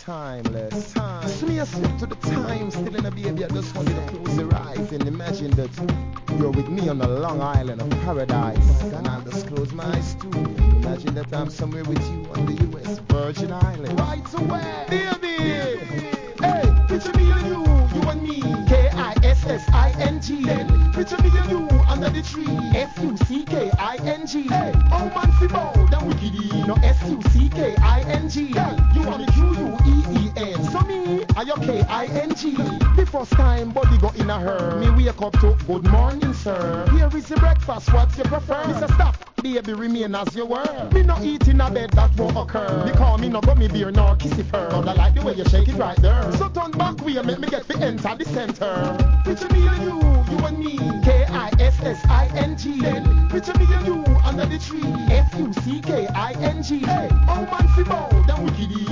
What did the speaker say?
timeless. So me a slip to the time, still in a baby, I just want you to close your eyes and imagine that you're with me on the Long Island of paradise. And I'll just close my eyes too. Imagine that I'm somewhere with you on the US Virgin Islands. Right away, baby. Hey, picture me and you and me. K-I-S-S-I-N-G. Then picture me and you under the tree. F-U-C-K-I-N-G. Hey, oh man, fi bow down wickedly. No S-U-C-K-I-N-G. Hey, you want me Q-U-E-E-N. So me, I your K-I-N-G. The first time body go in a her. Me wake up to good morning, sir. Here is the breakfast, what you prefer? Me say stop, baby, remain as you were. Me no eat in a bed, that won't occur. Because me no got me beer nor kiss it her. But I like the way you shake it right there. So turn back way, make me get to enter the center. Picture me and you and me. K-I-S-S-I-N-G. Then picture me and you under the tree. F-U-C-K-I-N-G. Hey, oh man, fi bow down wickedly.